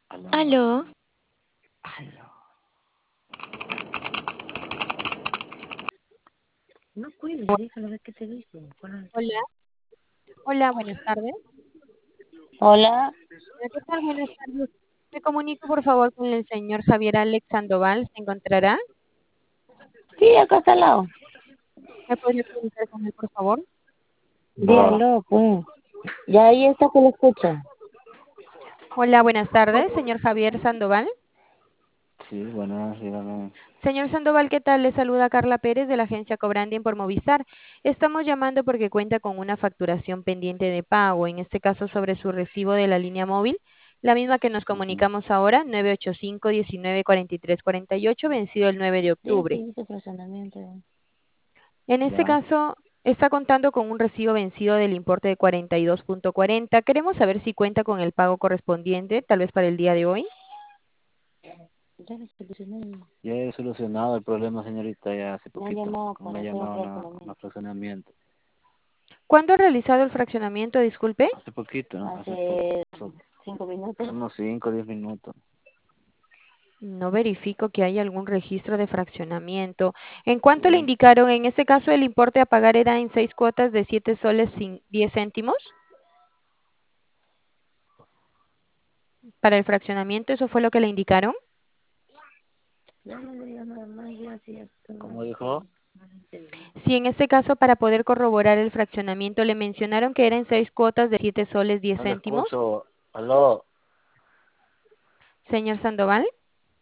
Aló. Aló, Aló. No cuides, déjalo ver qué te dice. Hola, hola, buenas tardes. Hola. Hola, ¿qué tal? Buenas tardes. Me comunico, por favor, con el señor Javier Alex Sandoval. ¿Se encontrará? Sí, acá está al lado. ¿Me podría comunicar con él, por favor? Dígalo, pues. Ya ahí está que lo escucha. Hola, buenas tardes, señor Javier Sandoval. Sí, bueno, dígame. Señor Sandoval, ¿qué tal? Le saluda Carla Pérez de la agencia Cobrandien por Movistar. Estamos llamando porque cuenta con una facturación pendiente de pago, en este caso sobre su recibo de la línea móvil, la misma que nos Ujú. comunicamos ahora, 985-1943-48, vencido el 9 de Sí, octubre. sí, dice fraccionamiento. En este Ya. caso, está contando con un recibo vencido del importe de 42.40. Queremos saber si cuenta con el pago correspondiente, tal vez para el día de hoy. Ya lo solucioné. Ya he solucionado el problema, señorita, ya hace Me han poquito. llamado Como para me hacer el llamaron a fraccionamiento. fraccionamiento. ¿Cuándo ha realizado el fraccionamiento? Disculpe. Hace poquito, ¿no? Hace 5 minutos. Unos 5 o 10 minutos. No verifico que haya algún registro de fraccionamiento. ¿En cuánto le Sí. indicaron? En este caso, el importe a pagar era en 6 cuotas de 7 soles sin 10 céntimos para el fraccionamiento. ¿Eso fue lo que le indicaron? Ya no le digas nada más, ya sí, ya está. ¿Cómo dijo? Si en este caso, para poder corroborar el fraccionamiento, le mencionaron que era en 6 cuotas de 7 soles 10 No le céntimos, escucho. Aló. señor Sandoval.